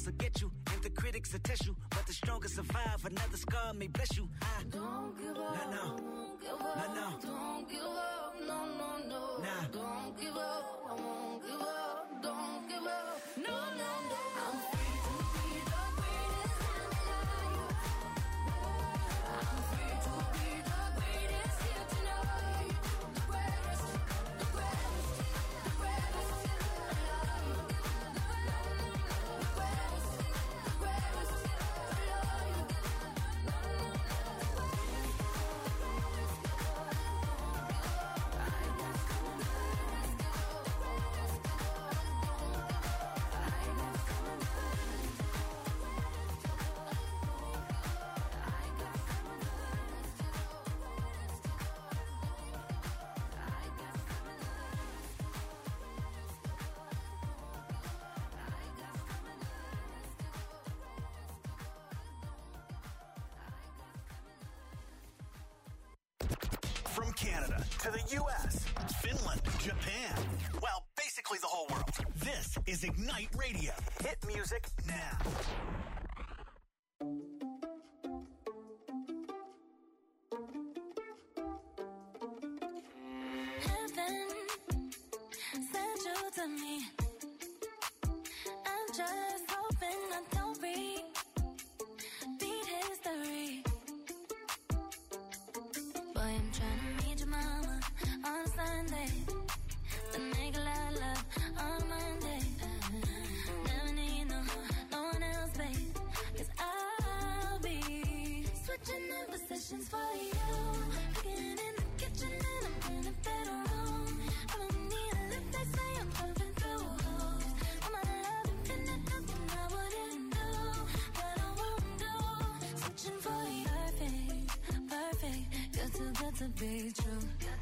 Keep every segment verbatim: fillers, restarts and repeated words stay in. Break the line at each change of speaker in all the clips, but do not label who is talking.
will get you, and the critics will test you, but the strongest survive. Another scar may bless you. I
don't give up.
No, no.
Won't give up.
No, no.
Don't give up. No, no, no.
Nah.
Don't give up. I won't give up. Don't give up. No, no, no. I'm free to be the greatest and alive. I'm free to be the greatest here tonight. The greatest, the greatest, the greatest alive. The greatest, the greatest alive.
From Canada to the U S, Finland, Japan, well, basically the whole world. This is Ignite Radio. Hit music now.
Heaven sent you to me. I'm just hoping I don't repeat history. Boy, I'm trying to meet your mama on Sunday. Then make a lot of love on Monday. Never need no, no one else, babe. Cause I'll be switching in positions for you. Cooking in the kitchen and I'm in the bedroom. I don't need a lip, they say I'm pumping through holes. I'm out of love, infinite, nothing I wouldn't do, that I won't do. Switching for you, perfect, perfect. You're too good to be true.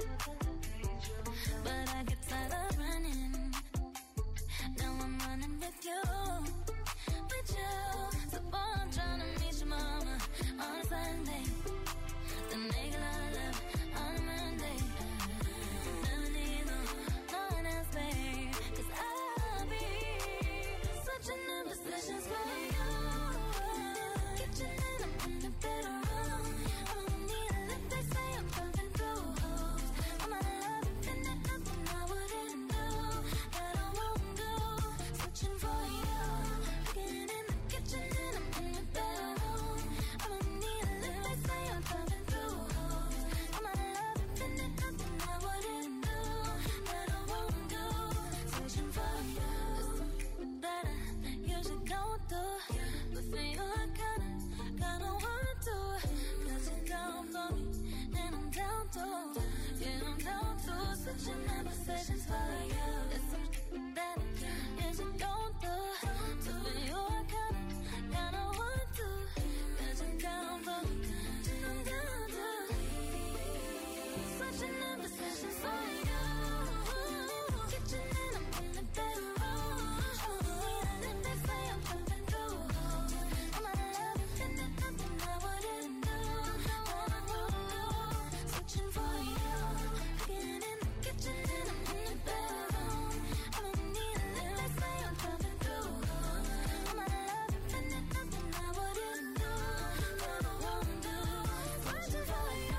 But I get tired of running. Now I'm running with you, with you. So boy, I'm trying to meet your mama on Sunday. Then make a lot of love on Monday. Never need no, no one else, babe. Cause I'll be switching in positions for you. Kitchen and I'm in the bedroom. I don't need a lip, they say I'm pumping through holes. I'm out of love, infinite, nothing I wouldn't do, that I won't do. Switching for you. Cooking in the kitchen and I'm in the bedroom. I don't need a lip, they say I'm pumping through holes. I'm out of love, infinite, nothing I wouldn't do, that I won't do. Switching for you. There's something that I usually don't do, but for you I kinda, kinda want to. Cause you're down for me, and I'm down too. Yeah, I'm down to switching my positions for you. There's something that I usually don't do, but for you I kinda, kinda want to. Cause you're down for me, and I'm down too. Switching my positions for you. Kitchen and I'm in the bedroom. Oh, yeah, they say I'm pumping through holes. I'm out of love, infinite, nothing I wouldn't do, that I won't do. Switching for you. Cooking in the kitchen and I'm in the bedroom. I don't need a lip, they say I'm pumping through holes. I'm out of love, infinite, nothing I wouldn't do, that I won't do. Switching for you.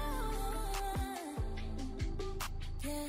Yeah.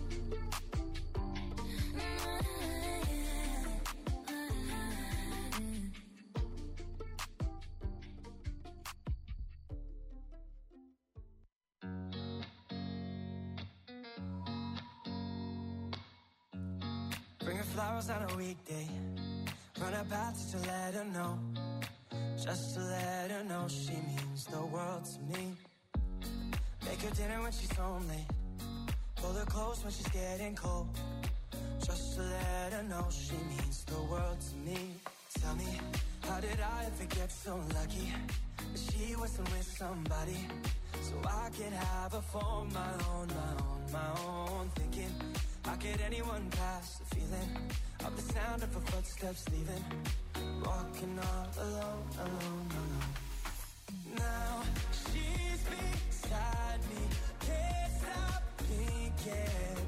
Bring her flowers on a weekday. Run her path just to let her know. Just to let her know she means the world to me. Make her dinner when she's home late. Pull her close when she's getting cold. Just to let her know she means the world to me. Tell me, how did I ever get so lucky that she wasn't with somebody so I could have her for my own, my own, my own. Thinking, how could anyone pass the feeling of the sound of her footsteps leaving? Walking all alone, alone, alone. Now she's beside me, can't stop thinking.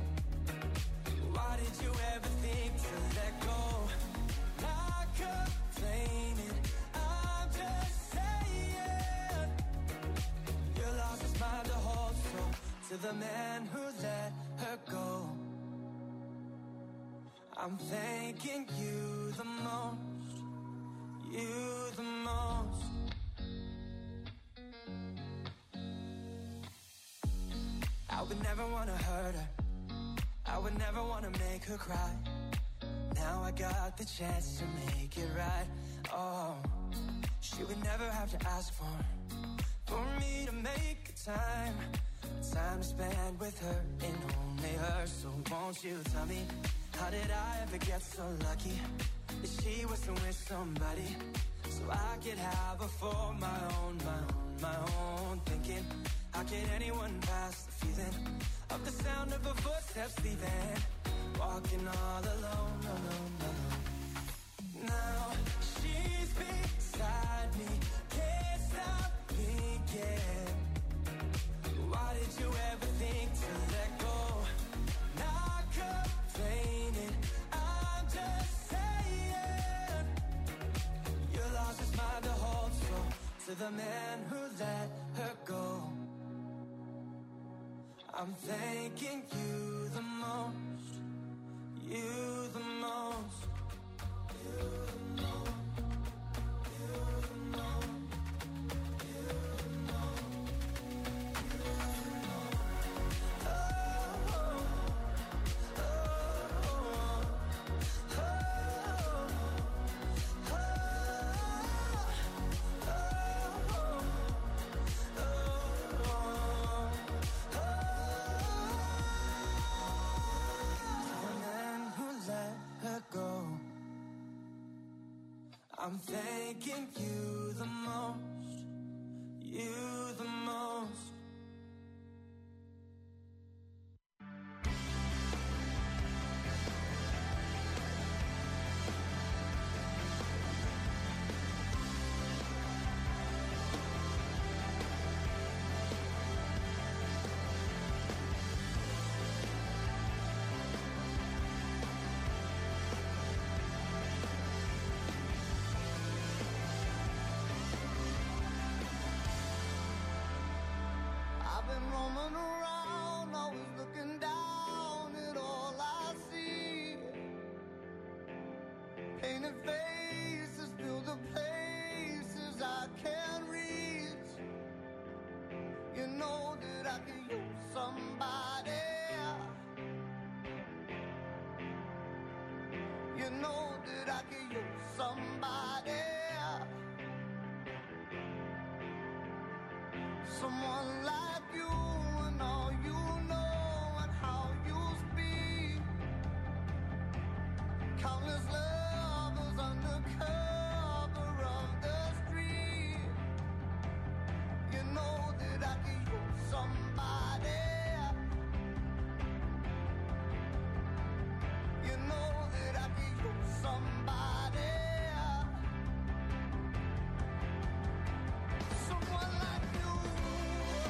Why did you ever think to let go? Like a flame the man who let her go. I'm thanking you the most, you the most. I would never want to hurt her, I would never want to make her cry. Now I got the chance to make it right. Oh, she would never have to ask for For me to make time Time to spend with her and only her. So won't you tell me, how did I ever get so lucky that she was with somebody so I could have her for my own, my own, my own. Thinking, how could anyone pass the feeling of the sound of her footsteps leaving, walking all alone, alone, alone. Now she's beside me, can't stop thinking. Why did you ever think to let go? Not complaining, I'm just saying. You lost his mind to hold, so to the man who let her go, I'm thanking you the most, you the most, you the most, you the most, you the most, you the most. Oh, oh, oh, oh, oh, oh, I'm thanking you the most, you the most.
I've been roaming around, always looking down at all I see. Painted faces fill the places I can't reach. You know that I could use somebody. You know that I could use somebody. Someone like you and all you know and how you speak. Countless lovers under cover of the street. You know that I could use somebody. You know that I could use somebody. Someone like you.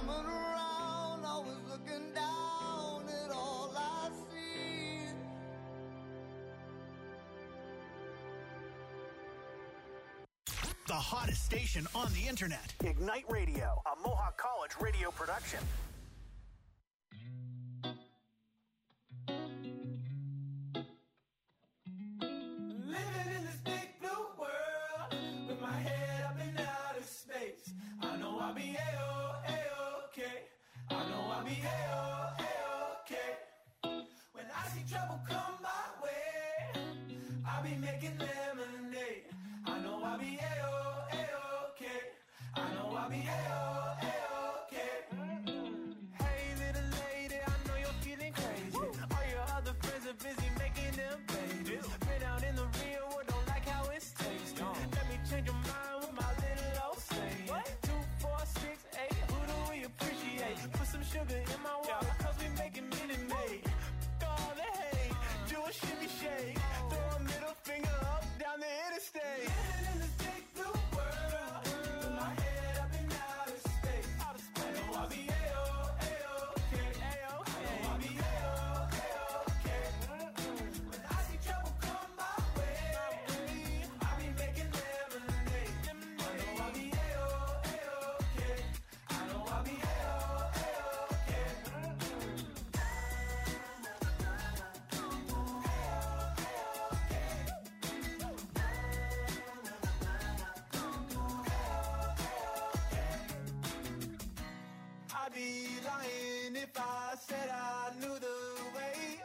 coming around, always looking down at all I see.
The hottest station on the internet. Ignite Radio, a Mohawk College radio production.
Living in this big blue world with my head up in outer space. I know I'll be A-O, A-okay. I know I'll be A-O, A-okay. When I see trouble come my way, I'll be making lemonade. I know I'll be A-O, A-okay. I know I'll be A-O, A-okay. Hey little lady, I know you're feeling crazy. All your other friends are busy making them babies. Been out in the real world, don't like how it's tasting. Let me change your mind with my little old saying. Two, four, six, eight, who do we appreciate? Put some sugar in my water, cause we making Minute Maid. All the hate, do a shimmy shake. Throw a middle finger up down the interstate. Living in this big blue world with my head up in outer space. I know I'll be A-O, A-okay. I know I'll be A-O, A-okay. When I see trouble come my way, I'll be making lemonade. I know I'll be A-O, A-okay. I know I'll be A-O, A-okay. I'd be lying if I said I knew the way.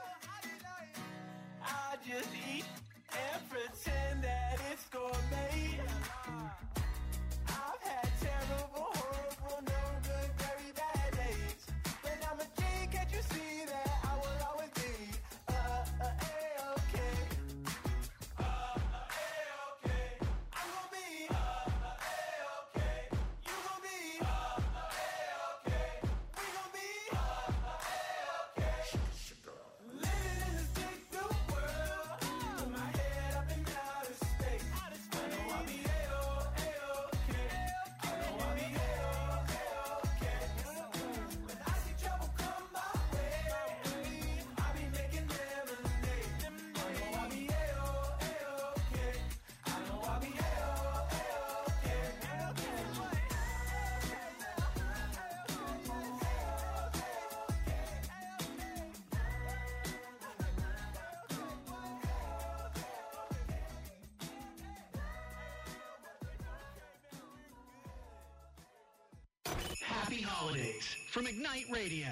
I just eat and pretend that it's gourmet. I've had terrible, horrible, no good, very bad days. But I'm a G, can't you see that I will always be uh, uh, A-okay. Uh, uh, A-okay. I'm gonna be uh, uh, A-okay. You gonna be uh, uh, A-okay. We gon' be uh, uh, A-okay. Living in this big blue world with my head up in outer space. I know I'll be A-O, A-okay. I know I'll be A-O, A-okay. When I see trouble come my way, I'll be making lemonade. I know I'll be A-O, A-okay. I know I'll be A-O, A-okay.
Happy holidays from Ignite Radio.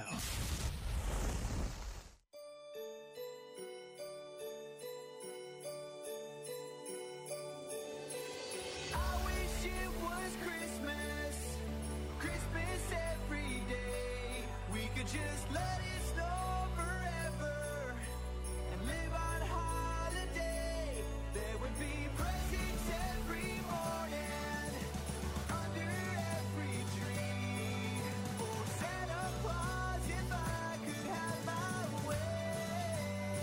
I wish it was Christmas, Christmas every day. We could just let it snow forever and live on holiday. There would be presents every morning, under every tree. Oh, Santa Claus, if I could have my way.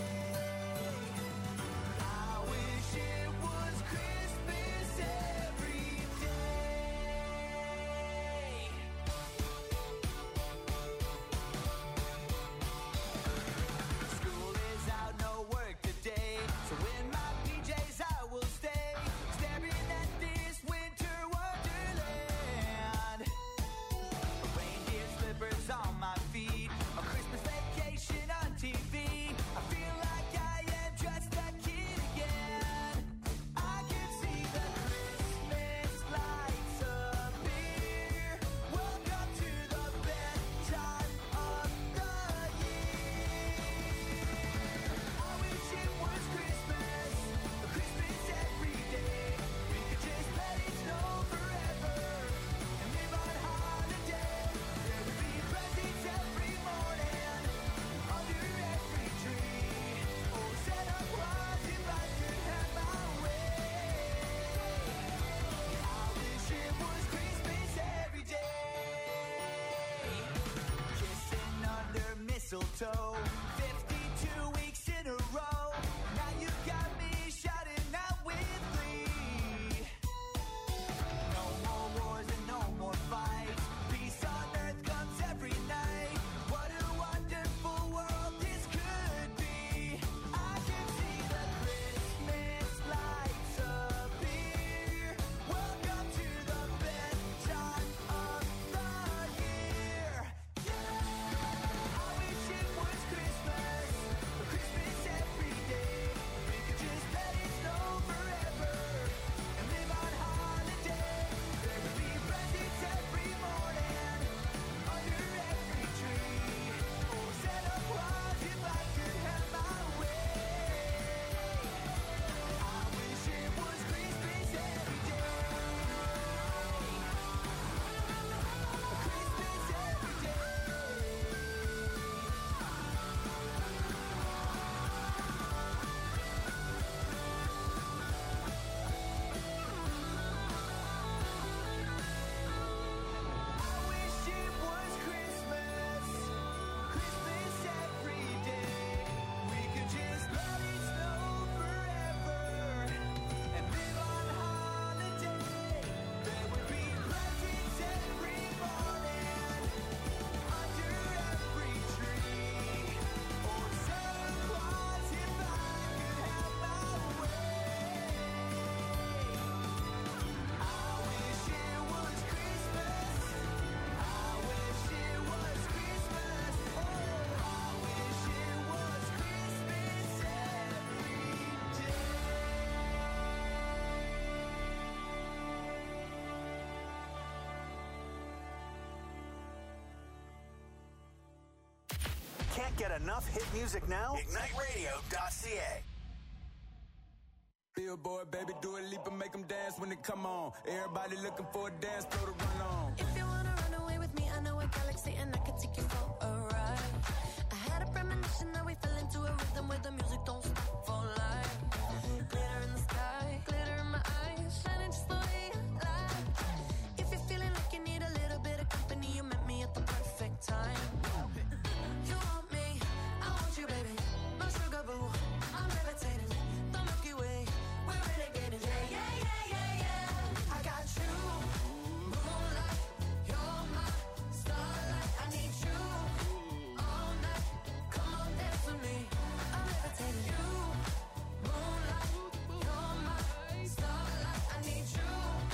I wish it was Christmas every day. School is out, no work today. So in my P Js I will stay, staring at this winter wonderland. Reindeer slippers on my feet, a Christmas vacation on T V. I feel like I am just a kid again. I can see the Christmas lights appear. Welcome to the best time of the year. I wish it was Christmas, Christmas every day. We could just let it snow forever and live on holiday. There would be presents every morning, under every tree. Oh, Santa Claus, if I could have my way. I wish it was Christmas every day. Kissing under mistletoe, fifty-two weeks in a row. Now you got me shouting out with glee. No more wars and no more fights. Peace on earth comes
Can't get enough hit music now? Ignite radio dot c a.
Billboard, baby, do a leap and make them dance when they come on. Everybody looking for a dance floor to run on.
If you wanna run away with me, I know a galaxy and I can take you for a ride. I had a premonition that we fell into a rhythm where the music don't stop for life. Glitter in the sky, glitter in my eyes, shining just the way I like. If you're feeling like you need a little bit of company, you met me at the perfect time. You want me, I want you, baby. My sugar boo, I'm levitating. The Milky Way, we're renegading. Yeah, yeah, yeah, yeah, yeah. I got you, moonlight. You're my starlight. I need you all night. Come on, dance with me. I'm levitating. You, moonlight. You're my starlight. I need you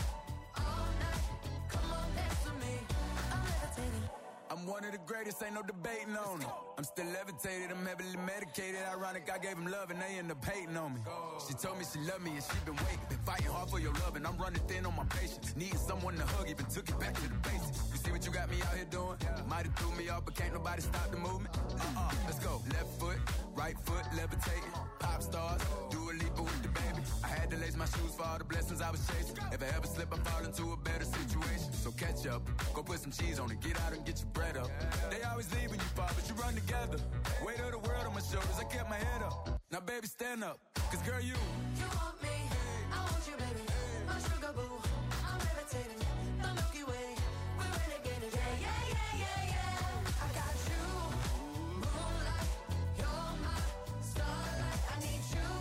all night. Come on, dance with me. I'm levitating.
I'm one of the greatest, ain't no debating on it. I'm still levitated, I'm heavily medicated. Ironic, I gave him love and they end up hating on me. She told me she loved me and she been waiting. Been fighting hard for your love and I'm running thin on my patience. Needing someone to hug, even took it back to the basics. You see what you got me out here doing? Might have threw me off, but can't nobody stop the movement. Uh-uh, let's go. Left foot, right foot, levitating. Pop stars, do a leap with the baby. I had to lace my shoes for all the blessings I was chasing. If I ever slip, I fall into a better situation. So catch up, go put some cheese on it, get out and get your bread up. They always leave when you fall, but you run together. Weight of the world on my shoulders, I kept my head up. Now baby, stand up, cause girl, you
You want me, I want you, baby. My sugar boo, I'm levitating. The Milky Way, we're renegading. Yeah, yeah, yeah, yeah, yeah. I got you, moonlight. You're my starlight. I need you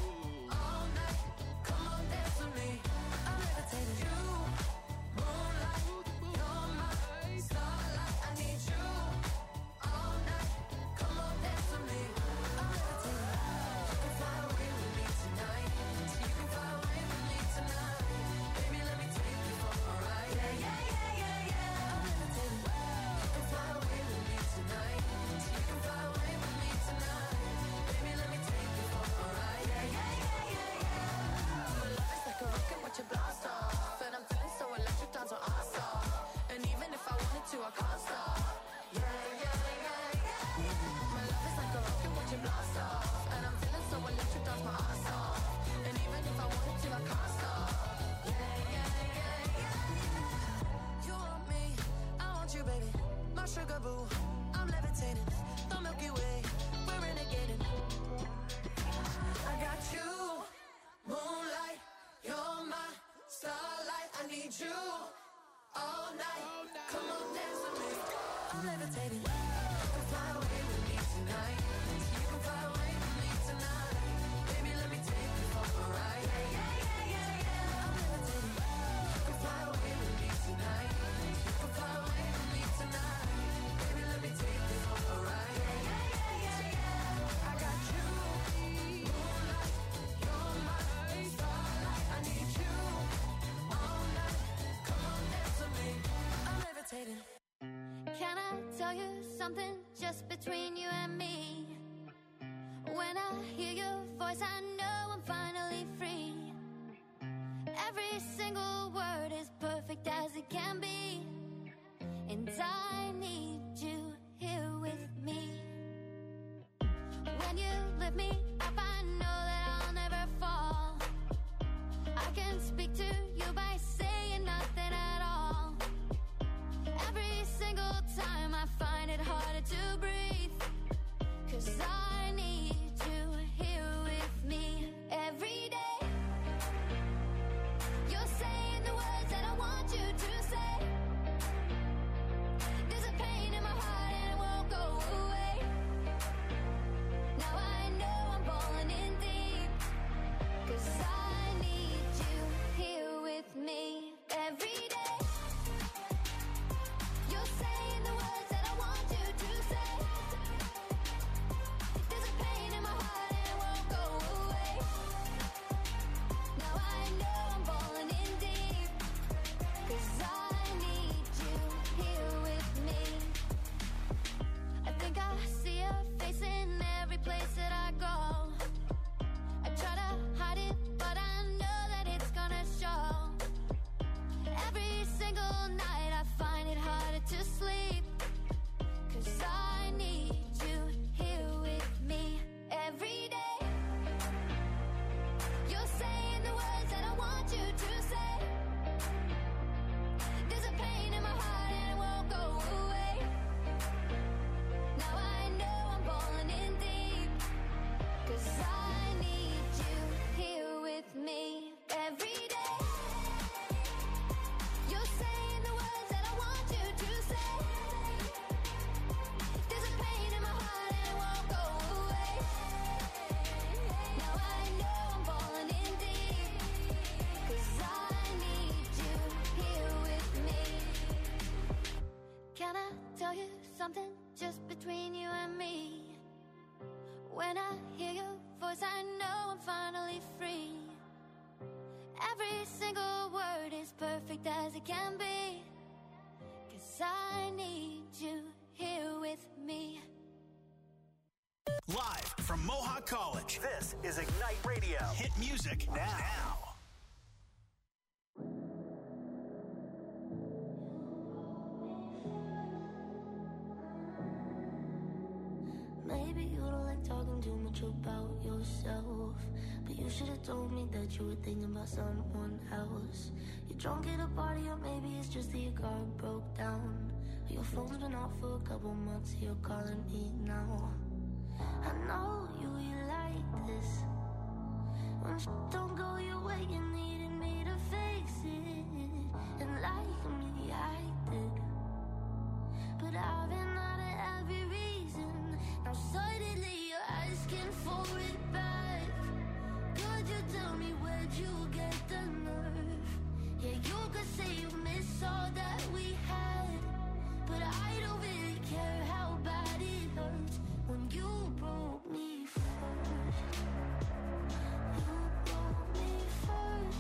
all night. Come on, dance with me. I'm levitating. You, moonlight. You're my starlight. I need you all night. Come on, dance with me. I'm levitating. You can fly away with me tonight. You can fly away with me tonight. Baby, let me take you for a ride. Yeah, yeah, yeah, yeah, yeah. I'm levitating. You can fly away with me tonight. You can fly away with me tonight. Baby, let me take you for a ride. Yeah, yeah, yeah, yeah, yeah. My love is like a rocket, watch it blast off. And I'm feeling so electric, dance on our stop. And even if I wanted to, I can't stop. Yeah, yeah, yeah, yeah. My love is like a rocket, watch it blast off. And I'm feeling so electric, dance my ass off. And even if I wanted to, I can't stop. Yeah, yeah, yeah, yeah. You want me, I want you, baby. My sugar boo, I'm levitating. The Milky Way, we're renegading. I got you, moonlight. You're my starlight. I need you all night. Come on, dance with me. I'm levitating. You can fly away with me tonight. You can fly away with me tonight. Baby, let me take you for a ride. Yeah, yeah, yeah, yeah, yeah. I'm levitating. You can fly away with me tonight. You can fly away with me tonight. Baby, let me take you for a ride. Yeah, yeah, yeah, yeah, yeah. I got you, moonlight. You're my starlight. I need you all night. Come on, dance with me. I'm levitating.
Can I tell you something just between you and me? When I hear your voice, I know I'm finally free. Every single word is perfect as it can be. And I need you here with me. When you lift me up, I know that I'll never fall. I can speak to you by saying nothing at all. Every single time I find it harder to breathe. Cause I need you here with me every day. You're saying the words that I want you to say. There's a pain in my heart and it won't go away. Now I know I'm falling in deep. Cause I need you here with me every day. You're saying the words that I want something just between you and me. When I hear your voice, I know I'm finally free. Every single word is perfect as it can be. 'Cause I need you here with me.
Live from Mohawk College, this is Ignite Radio. Hit music now. now.
Maybe you don't like talking too much about yourself, but you should have told me that you were thinking about someone else. You're drunk at a party, or maybe it's just that your car broke down. Your phone's been off for a couple months, you're calling me now. I know you, you like this. When sh- don't go your way, you needed me to fix it. And like me, I did. But I've been out of every reason. Now suddenly you're asking for it back. Could you tell me where'd you get the nerve? Yeah, you could say you miss all that we had, but I don't really care how bad it hurts when you broke me first. You broke me first.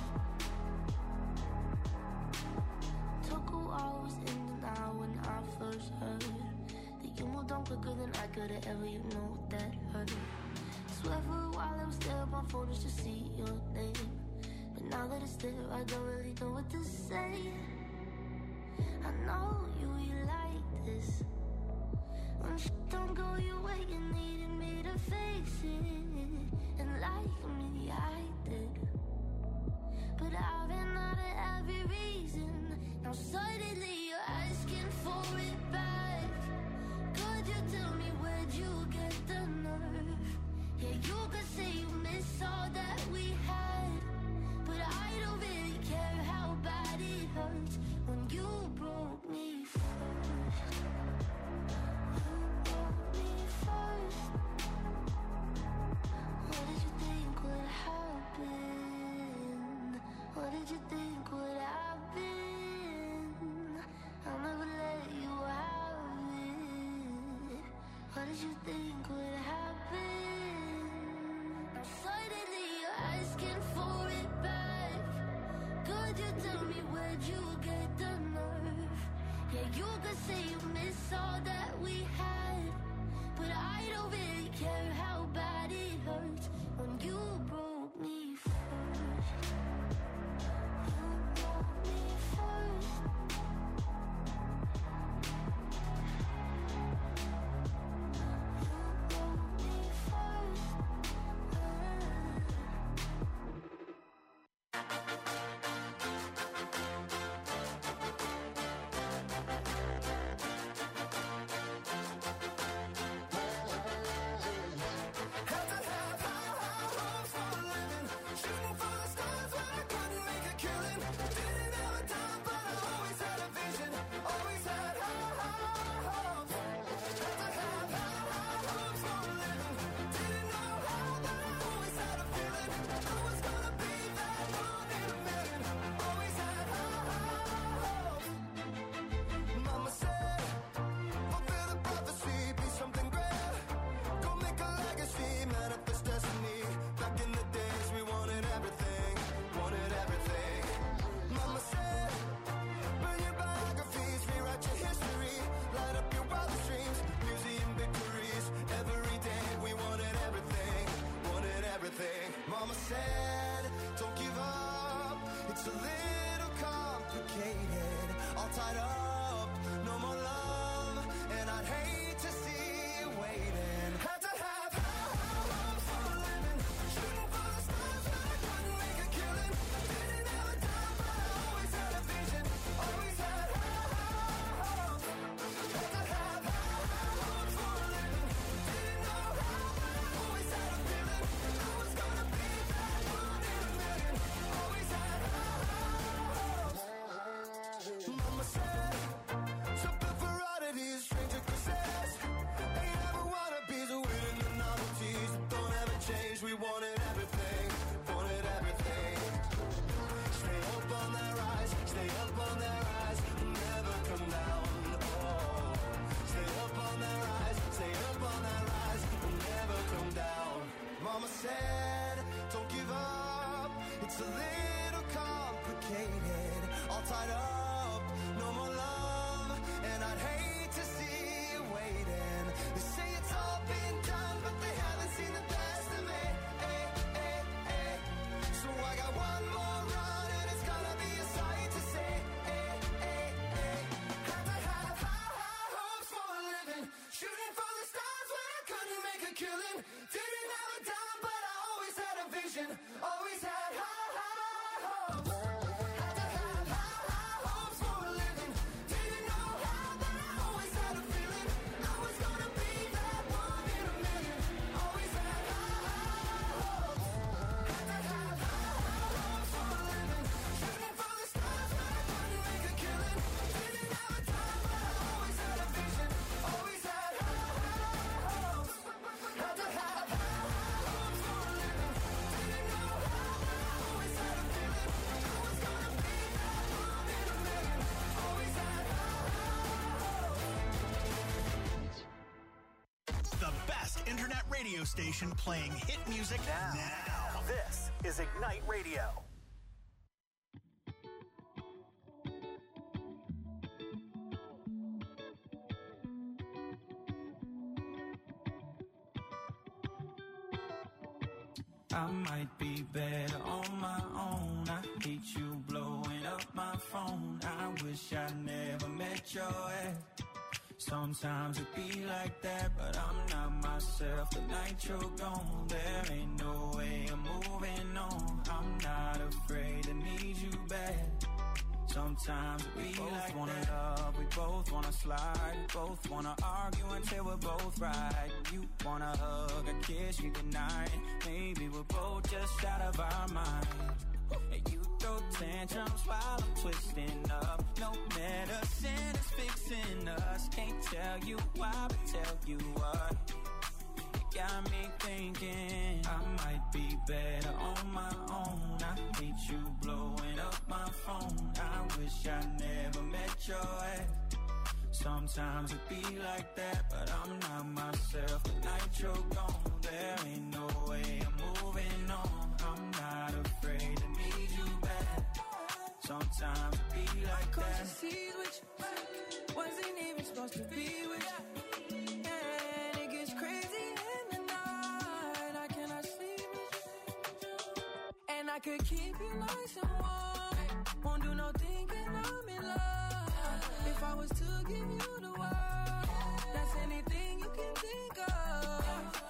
Took a while, was in denial when I first heard that you moved on quicker than I could have ever, you know that hurt. Swear for a while I was there on my phone just to see your name, but now that it's there I don't really know what to say. I know you, you like this. When sh- don't go your way, you needed me to fix it. And like me, I did. But I've been out of every reason. Now suddenly you're asking for it back. Could you tell me where'd you get the nerve? Yeah, you could say you miss all that we had, but I don't really care how bad it hurts when you broke me first. You broke me first. What did you think would happen? What did you think would happen? I'll never let you have it. What did you think would happen? Now suddenly you're asking for it back. Could you tell me where'd you get the nerve? Yeah, you could say you miss all that we had, but I don't really care how bad it hurts when you broke me first. You broke me first. You broke me first.
It's a little complicated, all tied up, no more love, and I'd hate to see you waiting. They say it's all been done, but they haven't seen the best of me. Hey, hey, hey. So I got one more run, and it's gonna be a sight to see. Hey, hey, hey. Had to have high, high hopes for a living, shooting for the stars when I couldn't make a killing. Didn't have a dime, but I always had a vision, always had high, high hopes. Had to have high, high hopes for a living. Didn't know how, but I always had a feeling I was gonna be that one in a million. Always had high, high hopes. Had to have high, high hopes for a living, shooting for the stars when I couldn't make a killing. Didn't have a dime, but I always had a vision, always had high, high hopes. Had to have high, high hopes for a living. Didn't know how, but I always had a feeling I was gonna be that one in a million. Always had high, high hopes.
The best internet radio station playing hit music now. now. This is Ignite Radio.
I might be better on my own. I hate you blowing up my phone. I wish I never met your ex. Sometimes it be like that, but I'm not myself. The night you're gone, there ain't no way I'm moving on. I'm not afraid to need you back. Sometimes we both like wanna that. Love, we both wanna slide, we both wanna argue until we're both right. You wanna hug and kiss me goodnight. Maybe we're both just out of our mind. And you throw tantrums while I'm twisting up. No medicine is fixing us. Can't tell you why, but tell you what. You got me thinking I might be better on my own. I hate you blowing up my phone. I wish I never met your ex. Sometimes it be like that, but I'm not myself. The night you're gone, there ain't no way I'm moving on. I'm not afraid to need you back. Sometimes it be like that.
Cause you see which wasn't even supposed to be with you. And it gets crazy in the night. I cannot sleep with you. And I could keep you nice and warm. Won't do no thinking I'm in love. If I was to give you the world, that's anything you can think of.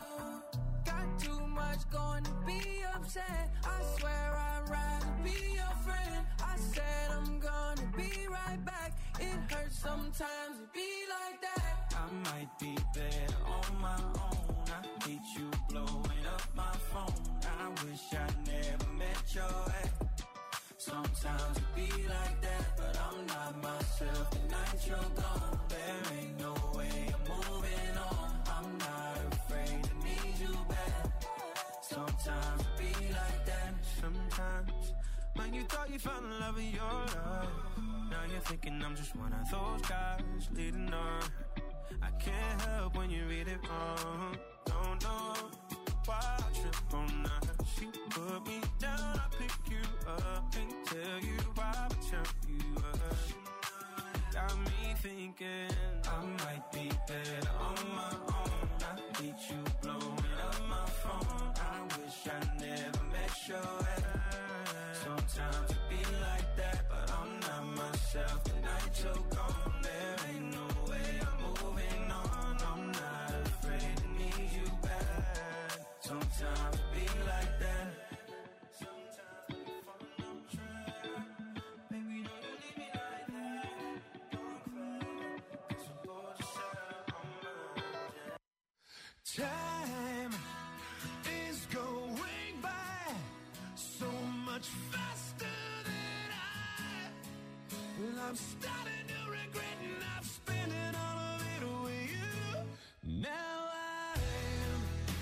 Got too much going to be upset. I swear I'd rather be your friend. I said I'm gonna be right back. It hurts sometimes to be like that.
I might be better on my own. I hate you blowing up my phone. I wish I never met your ex. Sometimes it be like that, but I'm not myself. The night you're gone, there ain't no way I'm moving on. I'm not afraid to need you back. Sometimes it be like that.
Sometimes when you thought you found the love of your life, now you're thinking I'm just one of those guys leading on. I can't help when you read it wrong. Don't know why I trip on that. She put me down, I pick you up. Can't tell you why, but tell you up. Got me thinking
I might be better on my own. I hate you blowing up my phone. I wish I never met your ex. Sometimes it be like that, but I'm not myself. The night you're gone, there ain't no way I'm moving on. I'm not afraid to need you back. Sometimes it be like that. Sometimes when you fall on track, baby, don't you leave me like that. Don't cry, 'cause we're both just out on mine.
Time is going by so much faster than I. Well, I'm starting to regret not spending all of it with you. Now I'm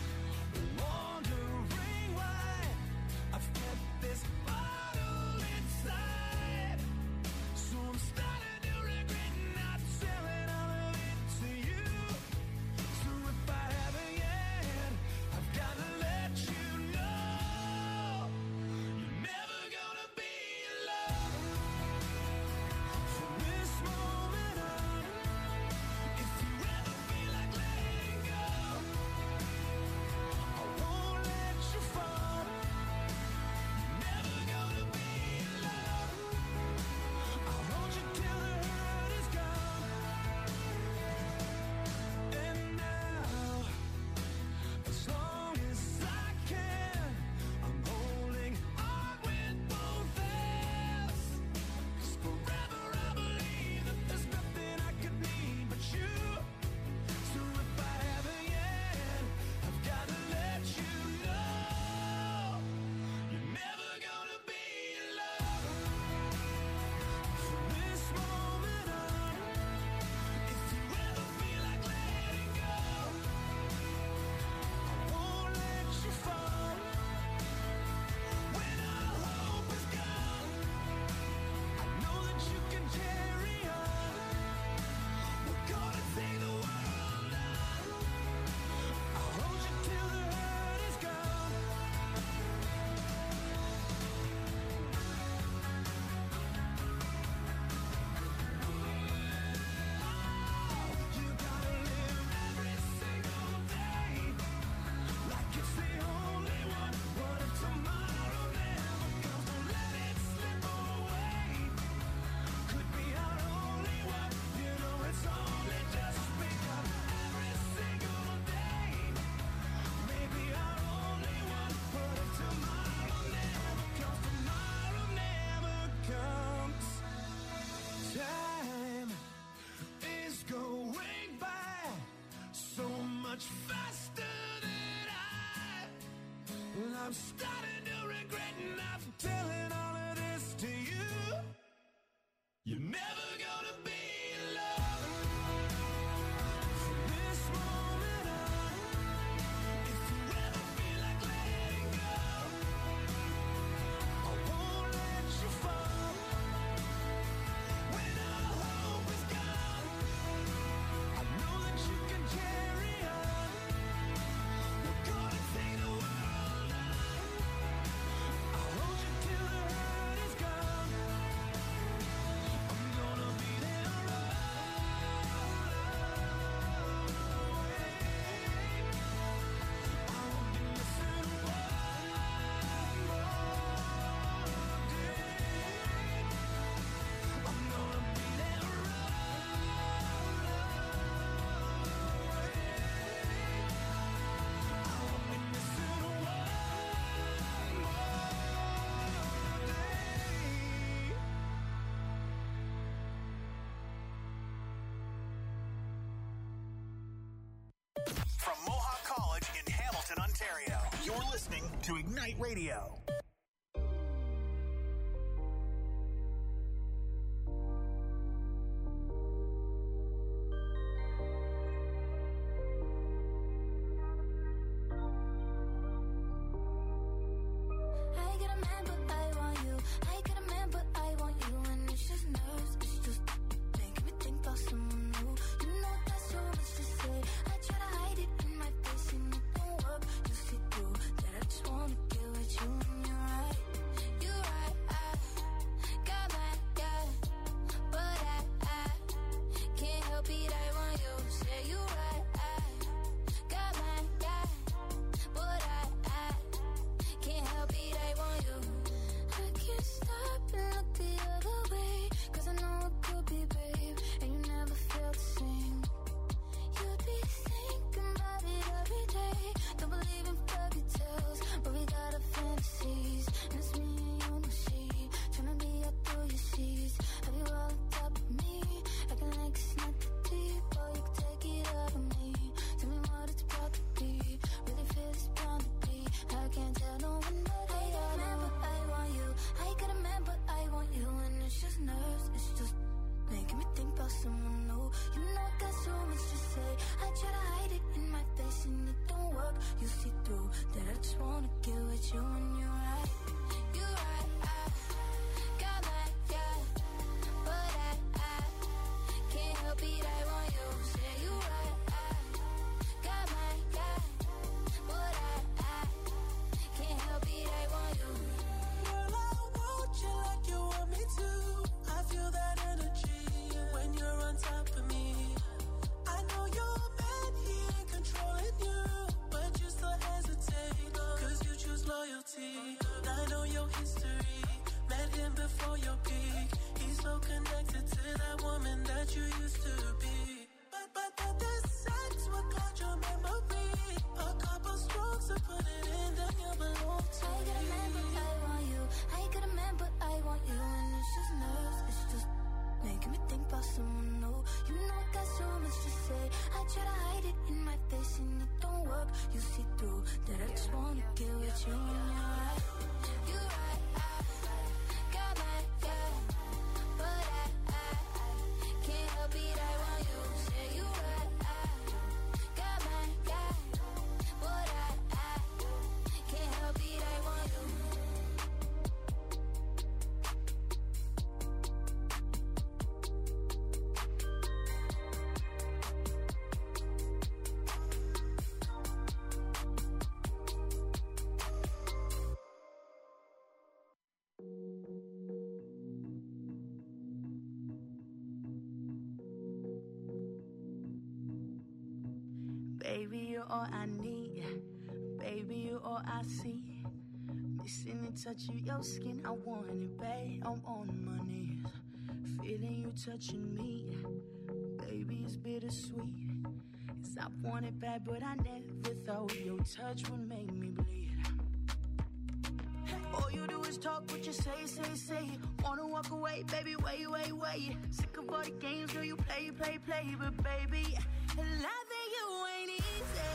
wondering why I've kept this bottle inside. So I'm starting to regret not selling all of it to you. So if I haven't yet, I've gotta let you know you never
much faster than I. Well, I'm starting to regret not telling all of this to you. You're never gonna be in love from this moment on. If you ever feel like letting go, I won't let you fall. When all hope is gone, I know that you can carry on. We're gonna take the world on. I'll hold you till the hurt is gone. I'm gonna be there all away. I won't be missing one more day. I'm gonna be there all I won't be missing one more day.
From Mohawk College in Hamilton, Ontario, you're listening to Ignite Radio.
I get a man, but I want you. I get a man, but I want you. And it's just nerves, it's just making me think about someone new. You know that's so much to say. I try to hide it in my face and it don't work. You see through that I just wanna get with you. And you're right, you're right. I got my guy, but I, I can't help it. I want you. Say you're right. I got my guy, but I, I can't help it, I want you. I can't stop and look the other way, 'cause I know it could be brave, and you never felt the same. You'd be thinking about it every day. Don't believe in fairy tales, but we got our fantasies. And it's me and you and she, tryna be up through your seas. Have you all on top of me, acting like it's not that deep. Oh, you can take it out of me. Tell me what it's about to be. Really feel it's bound to be. I can't tell no one, but I got a man, but I want you. I got a man, but I want you. And it's just nerves, it's just making me think about someone new. You know I got so much to say. I try to hide it in my face and it don't work. You see through that I just wanna get with you. And you're right, you're right. I got my guy, but I, I can't help it. I want you. Say you're right. I got my guy, but I, I can't help it. I want you.
Girl, I want you like you want me to. I feel that energy when you're on top of me. I know your man, he ain't controlling you, but you still hesitate, 'cause you choose loyalty. I know your history, met him before your peak. He's so connected to that woman that you used to be. But, but, but the sex will cloud your memory. A couple strokes to put it in, then you belong to
I got a man, but
me.
I want you. I got a man, but I want you. And it's just nerves, it's just making me think about someone new. You know I got so much to say. I try to hide it in my face and it don't work. You see through that I just wanna get with you. And you're right, you're right. I got my guy, but I, I can't help it. I want you. Say you're right. I got my guy, but I, I can't help it. I want you.
Baby, you're all I need. Baby, you're all I see. Missing the touch of your skin, I want it, babe. I'm on my knees, feeling you touching me. Baby, it's bittersweet. 'Cause I want it bad, but I never thought your touch would make me bleed. All you do is talk what you say, say, say. Wanna walk away, baby, wait, wait, wait. Sick of all the games, girl, you play, play, play. But baby, loving you ain't easy.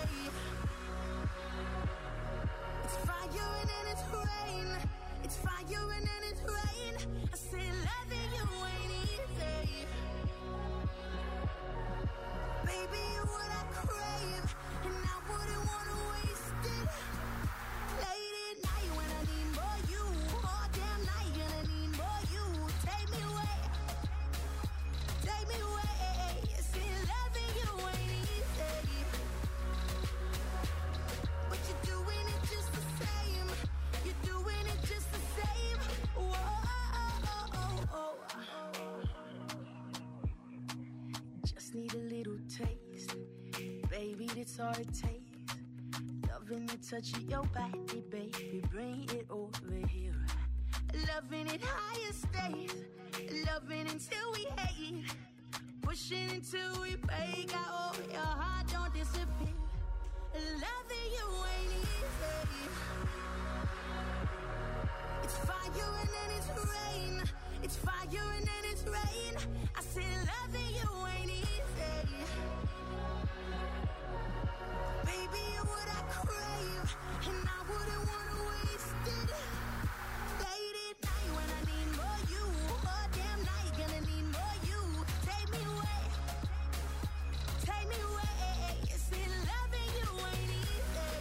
saw it taste. Loving the touch of your body, baby. Bring it over here. Loving it higher stays. Loving until we hate. Pushing until we break. I hope your heart don't disappear. Loving you ain't easy. It's fire and then it's rain. It's fire and then it's rain. I said loving you ain't easy. Baby, you're what I crave, and I wouldn't wanna waste it. Late at night when I need more you, all damn night gonna need more you. Take me away, take me away. You see, loving you ain't easy,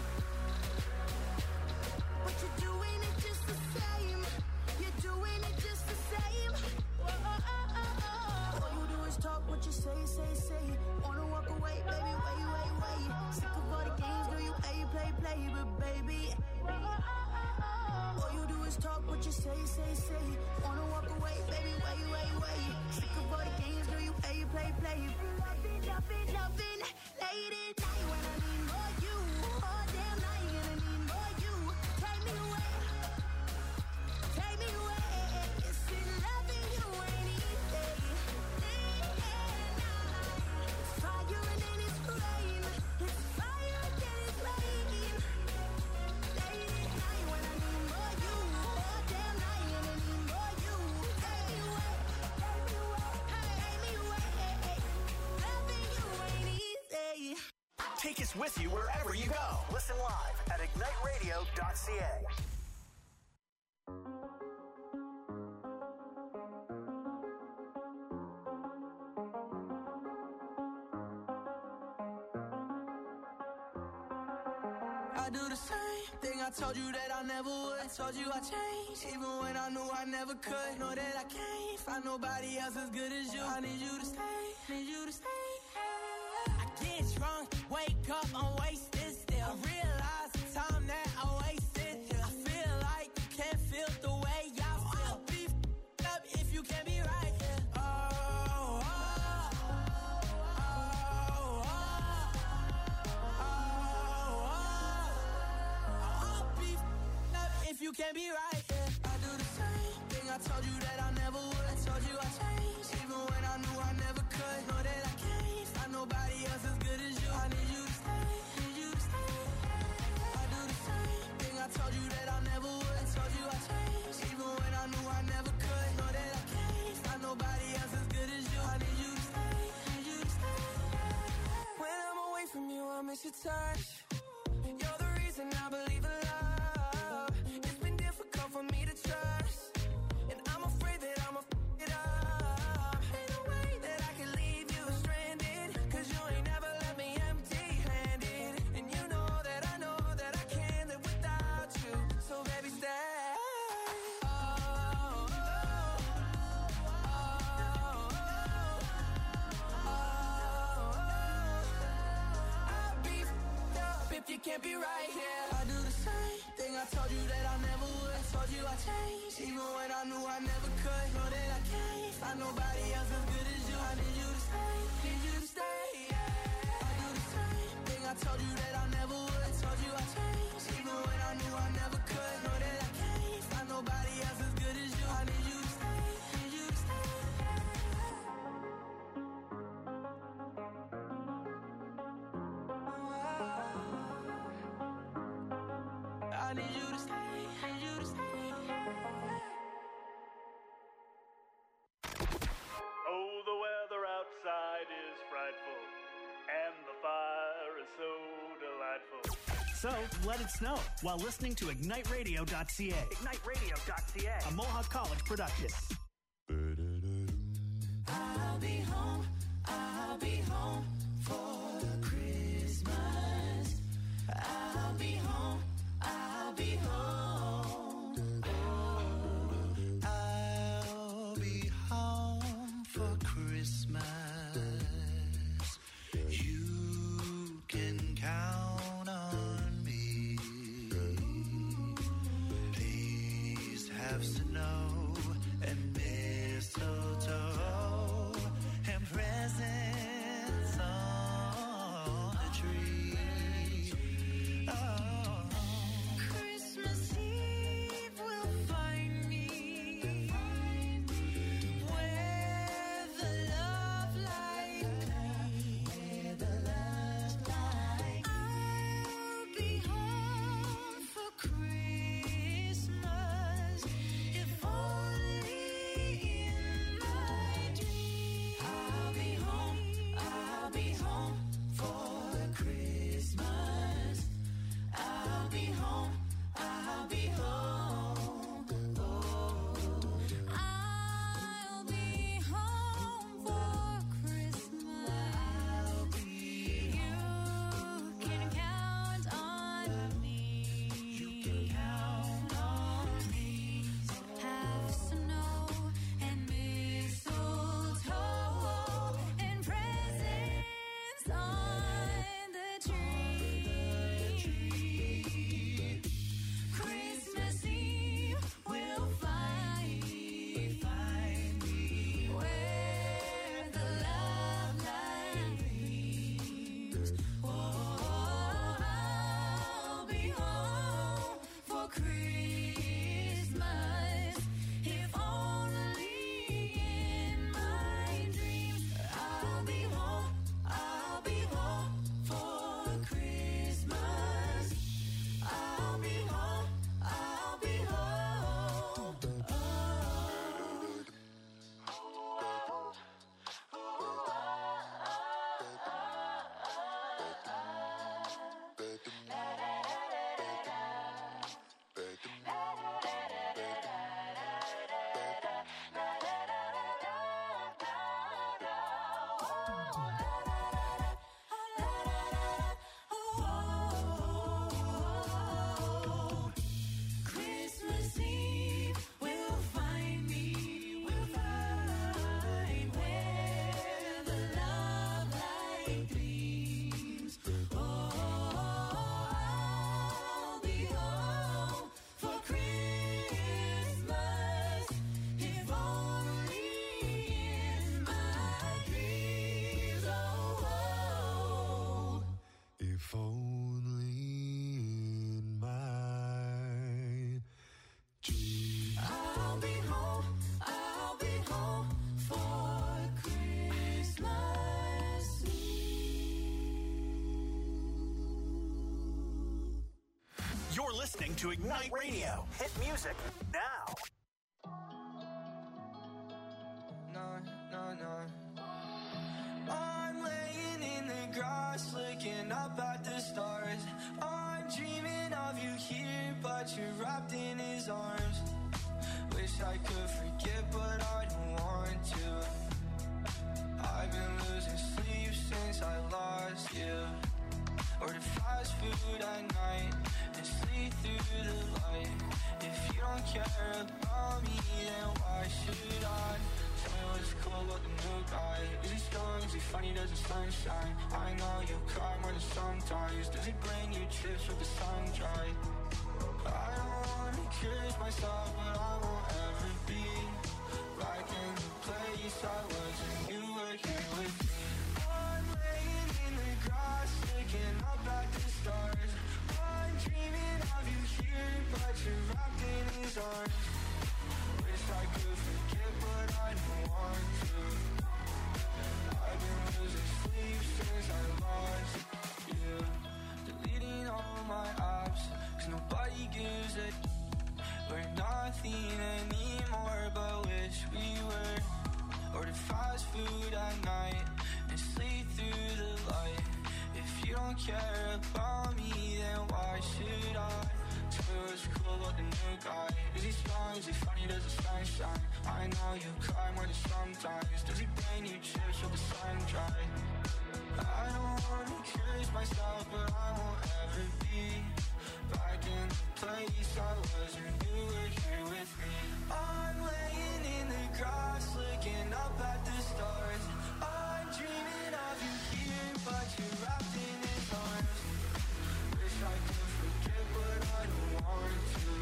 but you're doing it just the same. You're doing it just the same. Whoa, oh, oh, oh, oh. All you do is talk what you say, say, say. Wanna walk away, baby, wait, wait, wait. Sick of all the games, girl, you play, play, play, but baby, oh, oh, oh, oh. All you do is talk what you say, say, say. Wanna walk away, baby, wait, wait, wait. Sick of all the games, girl, you play, play, play. Loving, loving, loving. Late at night when I need more you, all damn night gonna need more you. Take me away, take me away. You see, loving you ain't easy. It's fire and then it's rain. It's fire and then it's rain. Late at night when I need more you, all damn night gonna need more you. Take me away, take me away, take me away. Loving you ain't easy.
Take us with you wherever you go. Listen live at ignite radio dot c a.
I do the same thing I told you that I never would. I told you I changed, even when I knew I never could. Know that I can't find nobody else as good as you. I need you to stay, need you to stay. I get drunk, wake up, I'm wasted still. I realize the time that I wasted here. I feel like you can't feel the way I feel. I'll be f***ed up if you can't be right here. Oh, oh, oh, oh, oh, oh. I'll be f***ed up if you can't be right here. I do the same thing I told you that I never would. I told you I changed, even when I knew I never could. Know that I can't find nobody else as good as you. I need you to stay, need you to stay. I do the same thing I told you that I never would. I told you I changed, even when I knew I never could. Know that I can't find nobody else as good as you. I need you to stay, need you to stay. When I'm away from you, I miss your touch. You're the reason I believe in love. It's been difficult for me to trust, and I'm afraid that I'ma f*** it up. Ain't no way that I can leave you stranded, cause you ain't never left me empty-handed. And you know that I know that I can't live without you. So baby, stay. Oh, oh, oh, oh, oh, oh. I'll be f***ed up if you can't be right here. I do the same thing I told you that I never would. I told you I changed, even when I knew I never could. Know that I can't find nobody else as good as you. I need you to stay, need you to stay. Yeah. I do the same thing I told you that I never would. I told you I changed, even when I knew I never could. Know that I can't find nobody else as good as you. I need you to stay, need you to stay. I need you to stay, need you to stay.
Oh, the weather outside is frightful, and the fire is so delightful.
So, let it snow while listening to ignite radio dot c a. ignite radio dot c a, a Mohawk College production.
I'll be home, I'll be home for Christmas. I'll be home, I'll be home.
I'll be home for Christmas. You can count on me. Please have snow and
Christmas Eve will find me, will find where the love light gleams. Oh, I'll be home for Christmas, if only in my dreams. Oh, oh.
If only in my dreams.
I'll be home, I'll be home for Christmas Eve.
You're listening to Ignite Radio. Hit music now.
No, no, no. I'm laying in the grass, looking up at the stars. I'm dreaming of you here, but you're wrapped in his arms. Wish I could forget, but I don't want to. I've been losing sleep since I lost you. Order fast food at night and sleep through the light. If you don't care about me, then why should I? Tell me what's cool about the new guy. Is he strong? Is he funny? Does the sun shine? I know you cry more than sometimes. Does he bring you trips with the sun dry? I don't wanna curse myself, but I won't ever be back in the place I was when you were here with me. I'm laying in the grass, looking up at the stars. I'm dreaming of you here, but you're wrapped in his arms. Wish I could forget, but I don't want to. I've been losing sleep since I lost you. Deleting all my apps, cause nobody gives a. We're nothing anymore, but wish we were. Order fast food at night and sleep through the light. If you don't care about me, then why should I? Tell me what's cool about the new guy. Is he strong? Is he funny? Does the sun shine? I know you cry more than sometimes. Does he bring you chips with the sun dry? I don't wanna curse myself, but I won't ever be back in the place I was when you were here with me. I'm laying in the grass, looking up at the stars. I'm dreaming of you here, but you're wrapped in his arms. Wish I could forget, but I don't want to.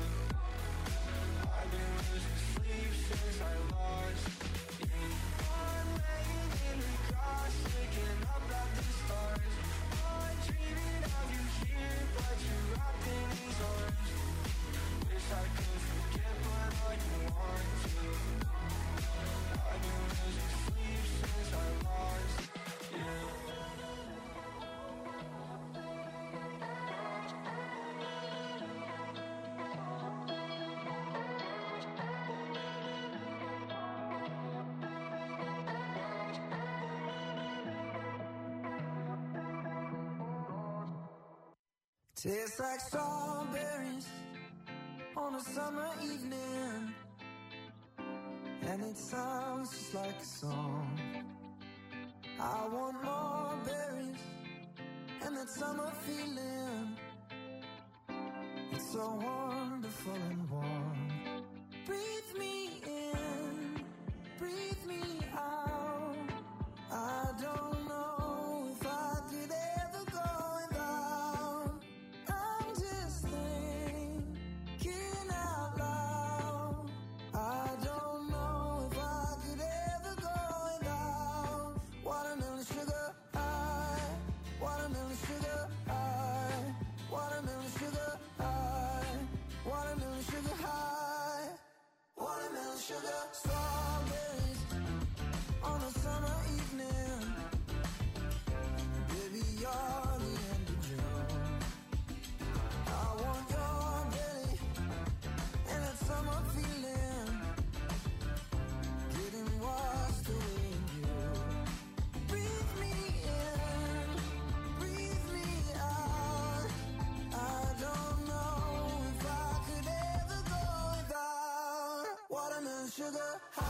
I've been losing sleep since I lost you. I'm laying in the grass, looking up at the stars. I'm dreaming of you here, but you're wrapped in his arms. Wish I could forget, but I don't want to. I've been losing sleep since I lost you.
Tastes like strawberries on a summer evening, and it sounds just like a song. I want more berries and that summer feeling. It's so wonderful and warm. Breathe me in, breathe me out. I don't know if I could ever go without. I'm just thinking out loud. I don't know if I could ever go without. Watermelon sugar high, watermelon sugar high, watermelon sugar high, watermelon sugar high, watermelon sugar. Strawberries on a summer evening. Baby, you're the end of June. I want your belly and that summer feeling, getting washed away in you. Breathe me in, breathe me out. I don't know if I could ever go without. Watermelon sugar high.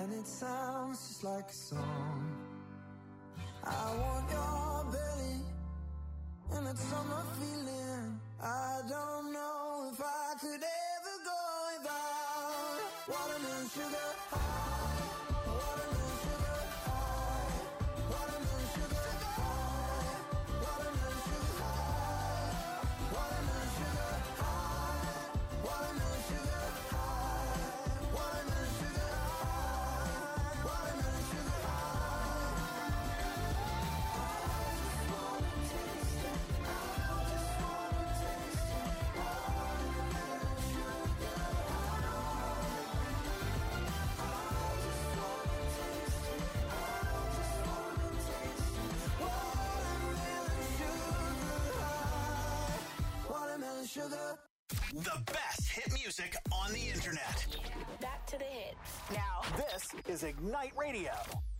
and it sounds just like a song. I want your belly and that summer feeling. I don't know if I could ever go without watermelon sugar high, watermelon sugar high, watermelon sugar high, watermelon sugar high, watermelon sugar high, watermelon sugar high, watermelon sugar high, watermelon sugar sugar.
The best hit music on the internet.
Back to the hits. Now,
this is Ignite Radio.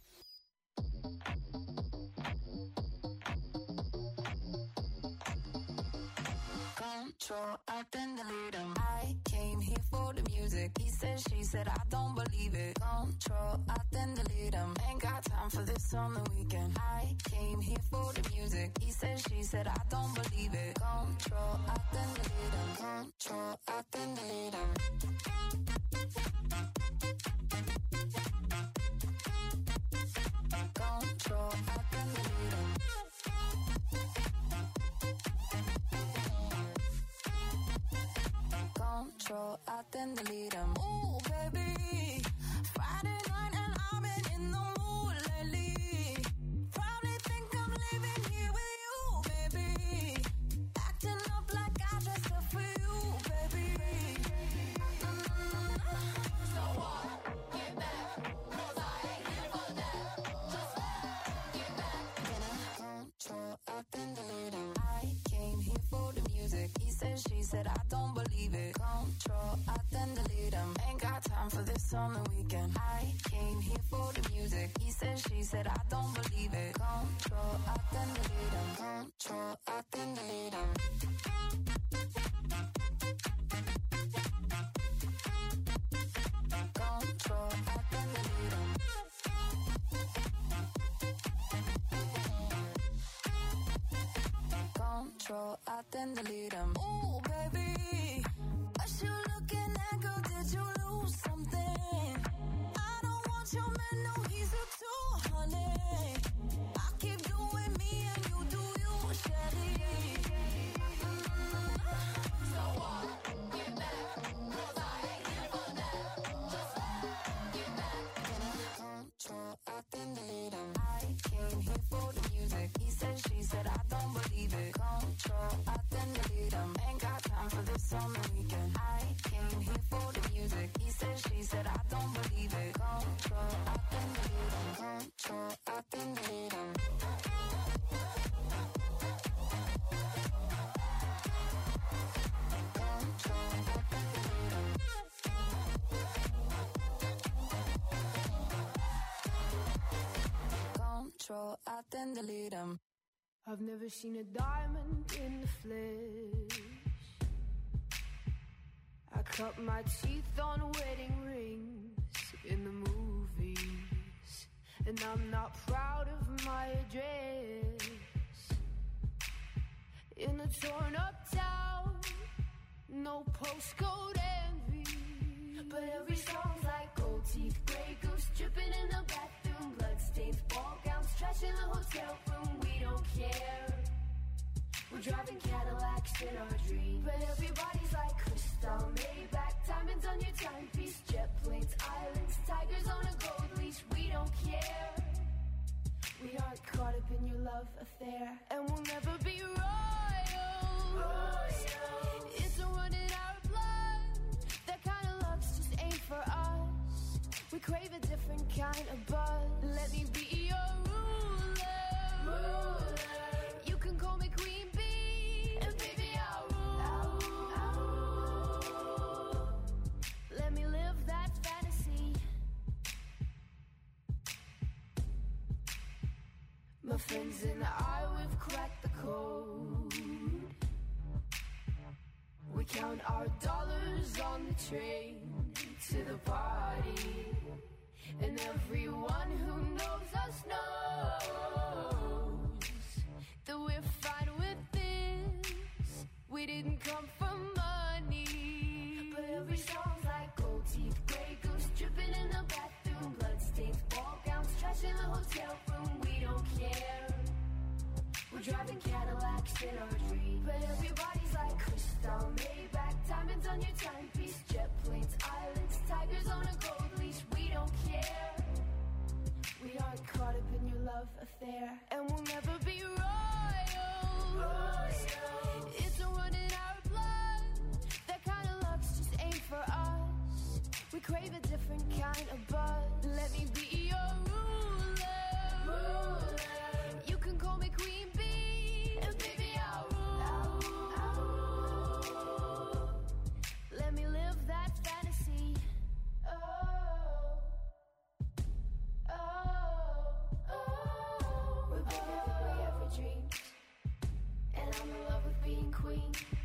Control, I then delete him. I came here for the music. He said, she said, I don't believe it. Control, I then delete him. Ain't got time for this on the weekend. I came here for the music. He said, she said, I don't believe it. Control, I then delete him. Control, I then delete him. Control, I then delete him. Control, I then delete him. Ooh, baby, Friday night and I've been in the mood lately. Probably think I'm leaving here with you, baby. Acting up like I dressed up for you, baby. Mm-hmm. So what? Get back, 'cause I ain't here for that. Just get back. Control, I then delete him. I came here for the music. He said, she said, I don't believe it. Control, I then delete him. Ain't got time for this on the weekend. I came here for the music. He said, she said, I don't believe it. Control, I then delete him. Control, I then delete him. Control, I then delete him. Control, I then delete him. Ooh, baby, what you looking at, girl? Did you lose something? I don't want your man, no, he's a two, honey. I keep doing me and you do you, Shelly. Mm-hmm. So what? Get back, 'cause I ain't here for that. Just get back. Control, I then delete him. I came here for the music. He said, she said, I don't believe it. Control, I then delete him. Ain't got time for this on the weekend. I came here for the music. He said, she said, I don't believe it. Control, I then delete him. Control, I then delete him. Control, I then delete him. Control, I then delete him.
I've never seen a diamond in the flesh. I cut my teeth on wedding rings in the movies, and I'm not proud of my address. In a torn up town, no postcode envy, but every song's like gold teeth, grey goose dripping in the bathroom, bloodstains, ball gowns, trash in the hotel room. We don't care. We're driving Cadillacs in our dreams, but everybody's like crystal, Maybach, diamonds on your timepiece, jet planes, islands, tigers on a gold leash. We don't care. We aren't caught up in your love affair, and we'll never be royals. Royals. It's a run in our blood. That kind of love's just ain't for us. We crave a different kind of buzz. Let me be your ruler. Ruler. You can call me Queen Bee, and baby I'll rule. I'll rule. I'll rule. Let me live that fantasy. My friends and I, we've cracked the code. We count our dollars on the train to the party. And everyone who knows us knows that we're fine with this. We didn't come for money. But every song's like gold teeth, grey goose dripping in the bathroom, bloodstains, ball gowns, trash in the hotel room. We don't care. We're driving Cadillacs in our dreams. But everybody's like crystal, Maybach, diamonds on your timepiece, jet planes, islands, tigers on a gold leash. We don't care. We aren't caught up in your love affair, and we'll never be royals. Royals. It's a run in our blood. That kind of luck's just ain't for us. We crave a different kind of buzz. Let me be your ruler. Ruler. You can call me Queen Bee, and baby I'll rule. I'll rule. Let me live that fantasy. Oh, oh, oh. We're bigger than we ever dreamed, and I'm in love with being queen.